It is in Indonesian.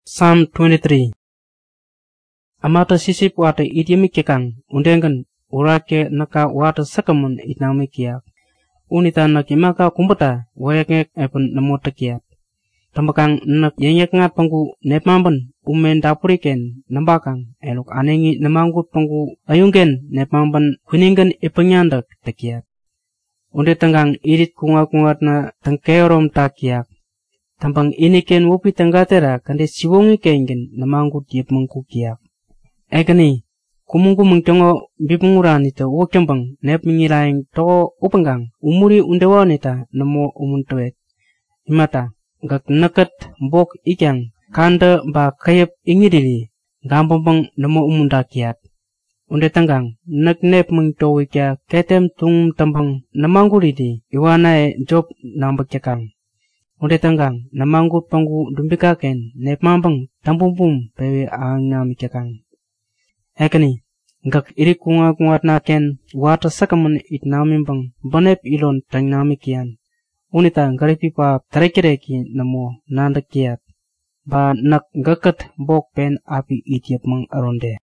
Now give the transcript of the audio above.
Psalm 23. Amata sisip wata idiami kekang, undengan urake naka wata sakamun itnami kiak. Unita nakimaka kumbata, wayakek epon namota kiak. Tambakang nak yenyek ngat panggu nepmamban, umen dapuriken, nambakang, elok anengi namanggut panggu ayungen nepmamban kuningan ipenyandak takiak. Unde tanggang irit kungat na tangkeorom takiak. Tampang ini ken wopi tanggatera kande siwongi kengen namanggut yep mengkukiak. Ekani, kumungku mengtongo bipungurani to wokyambang nep mingilaing to upanggang umuri undewanita namo umuntuet. Imata, gak nakat mbok ikyang kanda ba kayap ingidili gambambang namo umundakiat. Unde tanggang nak nep mengtowi kya ketem tung tampang namangguridi iwanae job nambakjakang. Unde tanggang namanggut panggu dumbikaken nepmambang tampumpum pewe ang namikakang. Ekani, gak iri kungat naken wata sakaman itnamimbang banep ilon tang namikian. Unita garipipa tarekireki namo nandakiat. Ba nak gakat bok pen api itiap mang aronde.